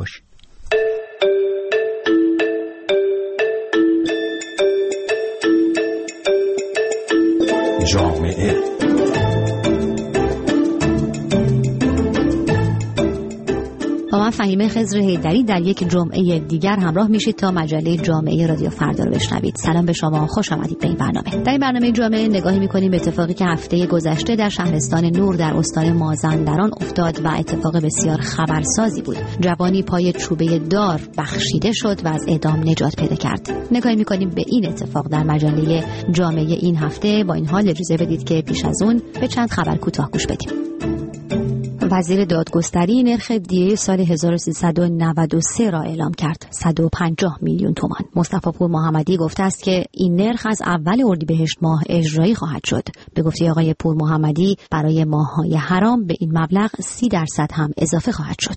باشید. جامعه با من فهیمه خضر حیدری در یک جمعه دیگر همراه میشید تا مجله جامعه رادیو فردا رو بشنوید. سلام به شما، خوش آمدید به این برنامه. در این برنامه جامعه نگاهی می‌کنیم به اتفاقی که هفته گذشته در شهرستان نور در استان مازندران افتاد و اتفاق بسیار خبرسازی بود. جوانی پای چوبه دار بخشیده شد و از اعدام نجات پیدا کرد. نگاهی می‌کنیم به این اتفاق در مجله جامعه این هفته. با این حال اجازه بدید که پیش از اون به چند خبر کوتاه گوش بدیم. وزیر دادگستری نرخ دیه سال 1393 را اعلام کرد، 150 میلیون تومان. مصطفی پور محمدی گفته است که این نرخ از اول اردیبهشت ماه اجرایی خواهد شد. به گفته آقای پور محمدی برای ماه‌های حرام به این مبلغ 30% هم اضافه خواهد شد.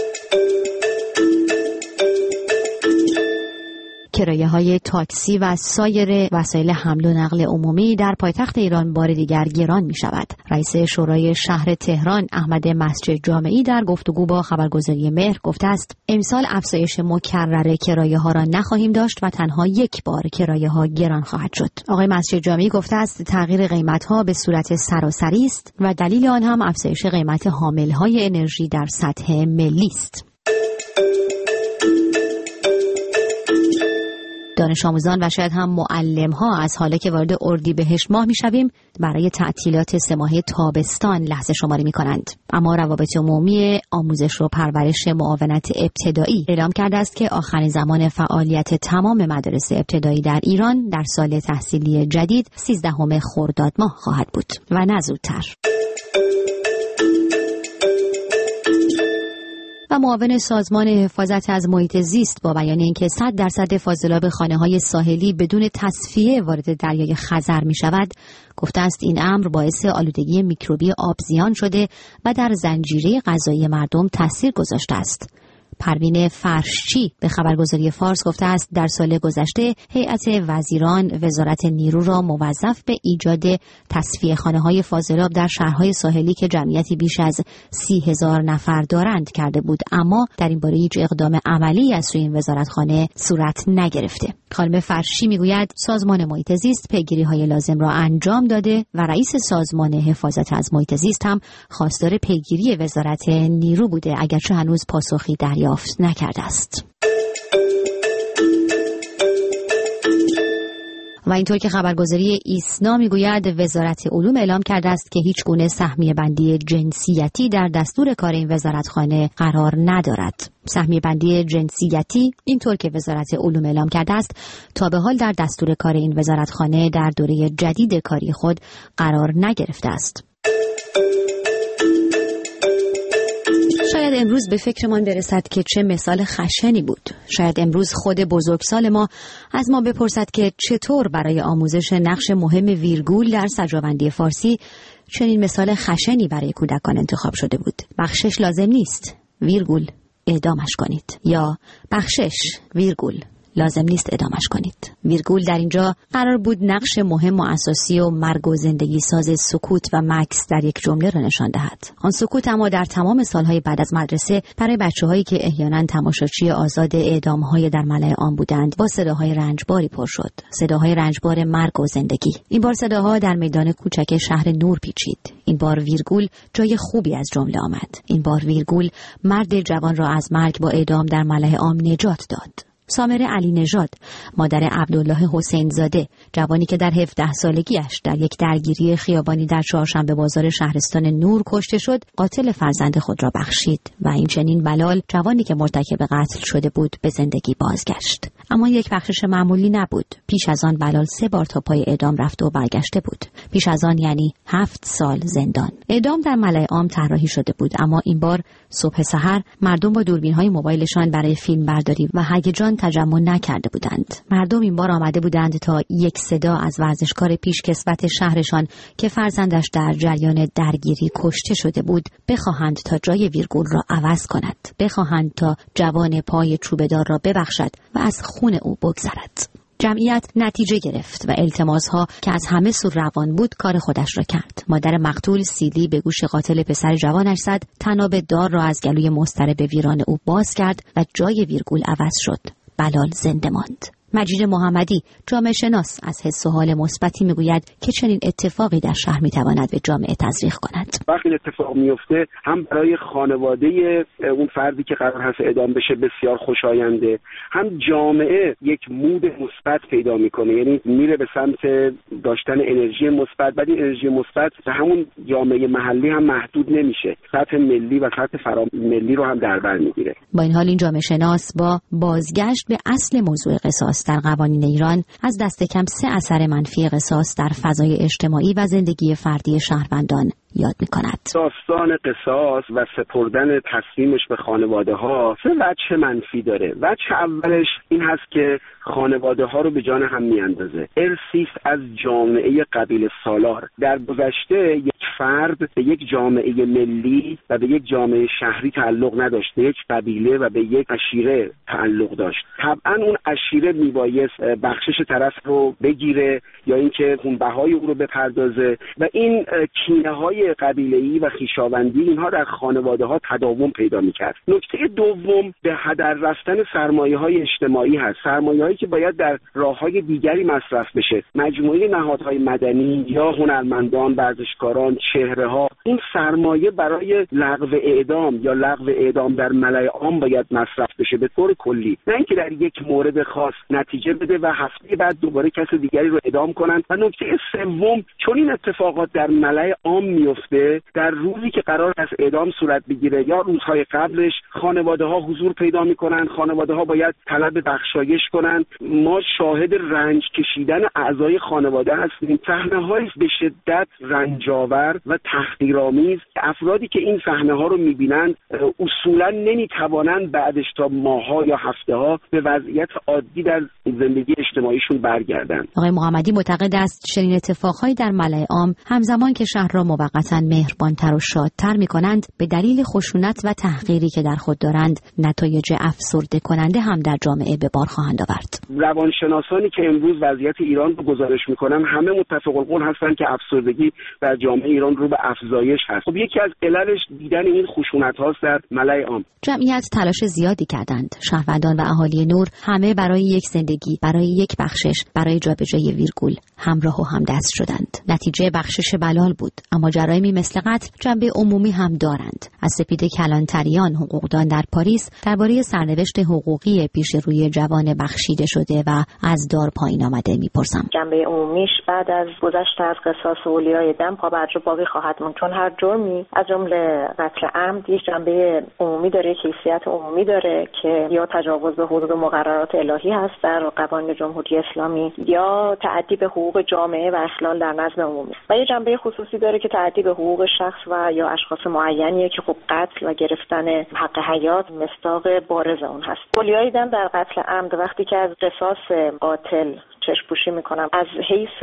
کرایه‌های تاکسی و سایر وسایل حمل و نقل عمومی در پایتخت ایران بار دیگر گران می‌شود. رئیس شورای شهر تهران احمد مسجد جامعی در گفتگو با خبرگزاری مهر گفته است امسال افزایش مکرر کرایه‌ها را نخواهیم داشت و تنها یک بار کرایه‌ها گران خواهد شد. آقای مسجد جامعی گفته است تغییر قیمت‌ها به صورت سراسری است و دلیل آن هم افزایش قیمت حامل‌های انرژی در سطح ملی است. دانش آموزان و شاید هم معلم‌ها از حالا که وارد اردیبهشت ماه می‌شویم برای تعطیلات 3 ماهه تابستان لحظه شماری می‌کنند. اما روابط عمومی آموزش و پرورش معاونت ابتدایی اعلام کرده است که آخرین زمان فعالیت تمام مدارس ابتدایی در ایران در سال تحصیلی جدید 13 خرداد ماه خواهد بود و نه زودتر. و معاون سازمان حفاظت از محیط زیست با بیان اینکه 100% فاضلاب خانه‌های ساحلی بدون تصفیه وارد دریای خزر می‌شود، گفته است این امر باعث آلودگی میکروبی آبزیان شده و در زنجیره غذایی مردم تاثیر گذاشته است. پروین فرشچی به خبرگزاری فارس گفته است در سال گذشته هیئت وزیران وزارت نیرو را موظف به ایجاد تصفیه خانه‌های فاضلاب در شهرهای ساحلی که جمعیتی بیش از 30,000 نفر دارند کرده بود، اما در این باره هیچ اقدام عملی از سوی این وزارتخانه صورت نگرفته. خانم فرشچی میگوید سازمان محیط زیست پیگیری‌های لازم را انجام داده و رئیس سازمان حفاظت از محیط زیست هم خواستار پیگیری وزارت نیرو بوده، اگرچه هنوز پاسخی دریافت نکرده است. و اینطور که خبرگزاری ایسنا میگوید وزارت علوم اعلام کرده است که هیچ گونه سهمیه بندی جنسیتی در دستور کار این وزارتخانه قرار ندارد. سهمیه بندی جنسیتی اینطور که وزارت علوم اعلام کرده است تا به حال در دستور کار این وزارتخانه در دوره جدید کاری خود قرار نگرفته است. شاید امروز به فکرمان برسد که چه مثال خشنی بود. شاید امروز خود بزرگسال ما از ما بپرسد که چطور برای آموزش نقش مهم ویرگول در سجاوندی فارسی چنین مثال خشنی برای کودکان انتخاب شده بود. بخشش لازم نیست، ویرگول اعدامش کنید، یا بخشش ویرگول لازم نیست اعدامش کنید. ویرگول در اینجا قرار بود نقش مهم و اساسی و مرگ و زندگی ساز سکوت و مکث در یک جمله را نشان دهد. آن سکوت اما در تمام سالهای بعد از مدرسه برای بچه‌هایی که احیانا تماشاچی آزاد اعدام‌های در ملأ عام بودند با صداهای رنجباری پر شد. صداهای رنجبار مرگ و زندگی. این بار صداها در میدان کوچک شهر نور پیچید. این بار ویرگول جای خوبی از جمله آمد. این بار ویرگول مرد جوان را از مرگ با اعدام در ملأ عام نجات داد. سامره علی نژاد، مادر عبدالله حسین زاده، جوانی که در 17 سالگیش در یک درگیری خیابانی در چهارشنبه بازار شهرستان نور کشته شد، قاتل فرزند خود را بخشید و این چنین بلال جوانی که مرتکب قتل شده بود به زندگی بازگشت. اما یک بخشش معمولی نبود. پیش از آن بلال 3 بار تا پای اعدام رفته و برگشته بود. پیش از آن یعنی 7 سال زندان. اعدام در ملأ عام طراحی شده بود، اما این بار صبح سحر مردم با دوربین‌های موبایلشان برای فیلم برداری و هیجان تجمع نکرده بودند. مردم این بار آمده بودند تا یک صدا از ورزشکار پیشکسوت شهرشان که فرزندش در جریان درگیری کشته شده بود بخواهند تا جای ویرگول را عوض کند، بخواهند تا جوان پای چوبه‌دار را ببخشد و از خون او بگذرد. جمعیت نتیجه گرفت و التماس‌ها که از همه سو روان بود کار خودش را کرد. مادر مقتول سیلی به گوش قاتل پسر جوانش زد، طناب دار را از گلوی مضطرب ویران او باز کرد و جای ویرگول عوض شد. بلال زنده ماند. مجید محمدی، جامعه شناس، از حس و حال مثبتی میگوید که چنین اتفاقی در شهر میتواند به جامعه تزریق کند. وقتی اتفاق میفته هم برای خانواده اون فردی که قرار هست اعدام بشه بسیار خوشاینده، هم جامعه یک مود مثبت پیدا میکنه، یعنی میره به سمت داشتن انرژی مثبت. بعد این انرژی مثبت به همون جامعه محلی هم محدود نمیشه، سطح ملی و سطح فراملی رو هم در بر میگیره. با این حال این جامعه شناس با بازگشت به اصل موضوع قصاص در قوانین ایران از دست کم 3 اثر منفی قصاص در فضای اجتماعی و زندگی فردی شهروندان یاد می‌کند. داستان قصاص و سپردن تصمیمش به خانواده‌ها 3 وجه منفی داره. وجه اولش این هست که خانواده‌ها رو به جان هم میاندازه. ارثی از جامعه قبیله سالار. در گذشته یک فرد به یک جامعه ملی و به یک جامعه شهری تعلق نداشت، به یک قبیله و به یک عشیره تعلق داشت. طبعا اون عشیره میبایست بخشش طرف رو بگیره یا اینکه خونبهای او رو بپردازه و این کینه‌های قبیله‌ای و خویشاوندی اینها در خانواده‌ها تداوم پیدا می‌کرد. نکته دوم به هدر رفتن سرمایه‌های اجتماعی هست، سرمایه‌هایی که باید در راه‌های دیگری مصرف بشه. مجموعه نهادهای مدنی یا هنرمندان، ورزشکاران، چهره‌ها، این سرمایه برای لغو اعدام یا لغو اعدام در ملأ عام باید مصرف بشه به طور کلی، نه اینکه در یک مورد خاص نتیجه بده و هفته بعد دوباره کس دیگری رو اعدام کنند. و نکته سوم، چون این اتفاقات در ملأ عام میفته، در روزی که قرار است اعدام صورت بگیره یا روزهای قبلش خانواده‌ها حضور پیدا می‌کنند، خانواده‌ها باید طلب بخشایش کنند. ما شاهد رنج کشیدن اعضای خانواده هستیم. صحنه‌های به شدت رنجاور و تحقیرآمیز. افرادی که این صحنه‌ها رو می‌بینند اصولاً نمی‌توانند بعدش تا ماه‌ها یا هفته‌ها به وضعیت عادی در زندگی اجتماعیشون برگردند. آقای محمدی معتقد است چنین اتفاقهایی در ملأ عام همزمان که شهر را موقتاً مهربانتر و شادتر می‌کنند، به دلیل خشونت و تحقیری که در خود دارند نتایج افسرده کننده هم در جامعه به بار خواهند آورد. روانشناسانی که امروز وضعیت ایران رو گزارش می‌کنن همه متفق القول هستند که افسردگی در جامعه ایران رو به افزایش هست. خب یکی از عللش دیدن این خشونت‌هاست در ملأ عام. جمعیت تلاش زیادی کردند. شهروندان و اهالی نور همه برای یک زندگی، برای یک بخشش، برای جابجایی ویرگول همراه و همدست شدند. نتیجه بخشش بلال بود، اما جرایمی مثل قتل جنبه عمومی هم دارند. از سپید کلانتریان، حقوقدان در پاریس، درباره سرنوشت حقوقی پیش روی جوان بخشیده شده و از دار پایین آمده میپرسم. جنبه عمومیش بعد از گذشت از قصاص اولیای دم پابرجا باقی خواهد موند، چون هر جرمی از جمله قتل عمد یک جنبه عمومی داره، کیفیت عمومی داره که یا تجاوز به حدود مقررات الهی هست در قوانین جمهوری اسلامی یا تعدی به حقوق جامعه و اخلال در نظم عمومی، و یه جنبه خصوصی داره که تعدی به حقوق شخص و یا اشخاص معینیه که خب قتل و گرفتن حق حیات مصداق بارز اون هست. اولیای دم در قتل عمد وقتی که از قصاص قاتل چشم پوشی میکنم، از حیث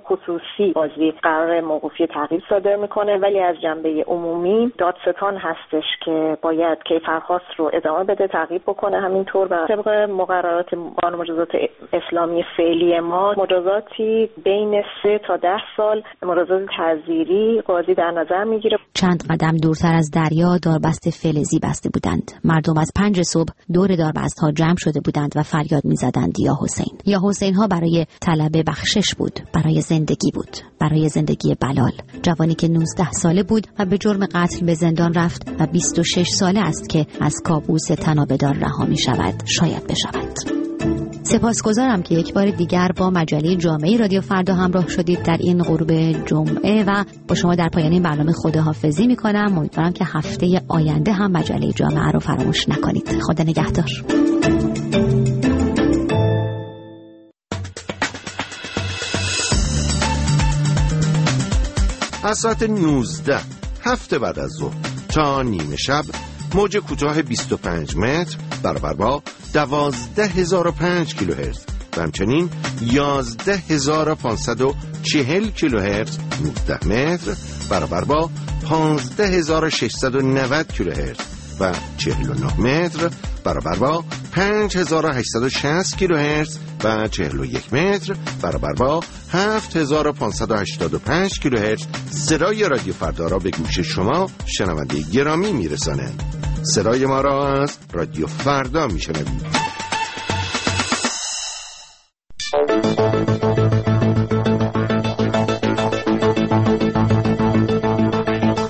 خصوصی بازی قرار موقوفی تعقیب صادر میکنه، ولی از جنبه عمومی دادستان هستش که باید کیفرخواست رو ادامه بده، تعقیب بکنه. همینطور و طبق مقررات قانون مجازات اسلامی فعلی ما مجازاتی بین 3 تا 10 سال مجازات تعزیری قاضی در نظر میگیره. چند قدم دورتر از دریا داربست فلزی بسته بودند. مردم از 5 صبح دور داربست‌ها جمع شده بودند و فریاد می‌زدند یا حسین. یا حسین ها برای طلب بخشش بود، برای زندگی بود، برای زندگی بلال، جوانی که 19 ساله بود و به جرم قتل به زندان رفت و 26 ساله است که از کابوس طنابدار رها می‌شود، شاید بشود. سپاسگزارم که یک بار دیگر با مجله جامعه رادیو فردا همراه شدید در این غروب جمعه و با شما در پایان این برنامه خداحافظی می‌کنم. امیدوارم که هفته آینده هم مجله جامعه رو فراموش نکنید. خدا نگهدار. از ساعت 19 هفته بعد از ظهر تا نیمه شب موج کوتاه 25 متر برابر با 12005 کیلوهرتز و همچنین 11540 کیلوهرتز 19 متر برابر با 15690 کیلوهرتز و 49 متر برابر با 5860 کیلوهرتز و 41 متر برابر با 7585 کیلوهرتز صدای رادیو فردا را به گوش شما شنونده گرامی میرسانند. صدای ما را از رادیو فردا میشنوید.